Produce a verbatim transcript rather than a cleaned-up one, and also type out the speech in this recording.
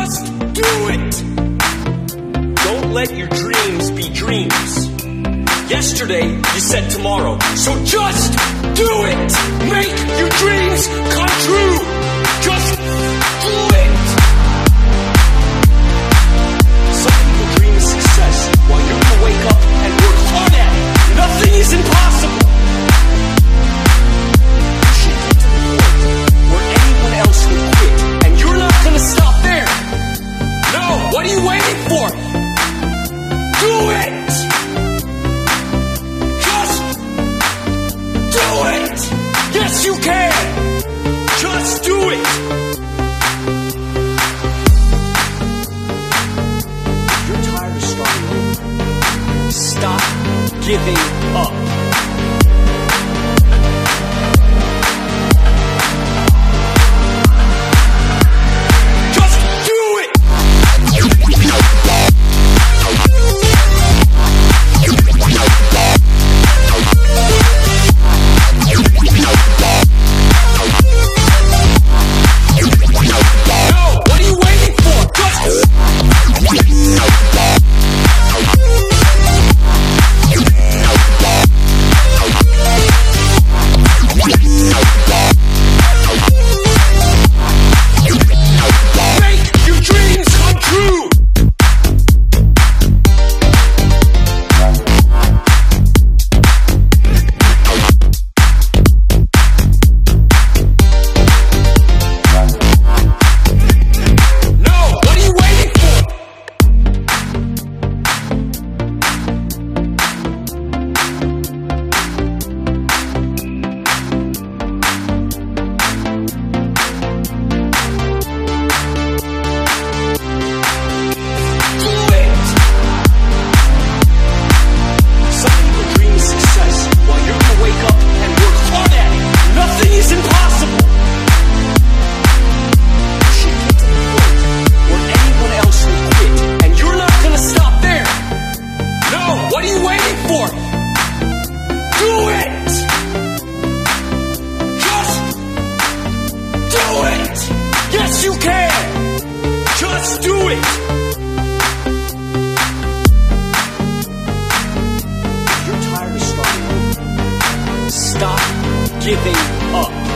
Just do it! Don't let your dreams be dreams. Yesterday, you said tomorrow, so just do it! Make your dreams come true! Just do it! Some people dream of success while you're gonna wake up and work hard at it. Nothing is impossible! You should get to the point where anyone else would quit, and you're not gonna stop there! No! What are you waiting for? Do it! Yes, you can! Just do it! If you're tired of starting over, stop giving up. Yes, you can! Just do it! If you're tired of starting over, stop giving up.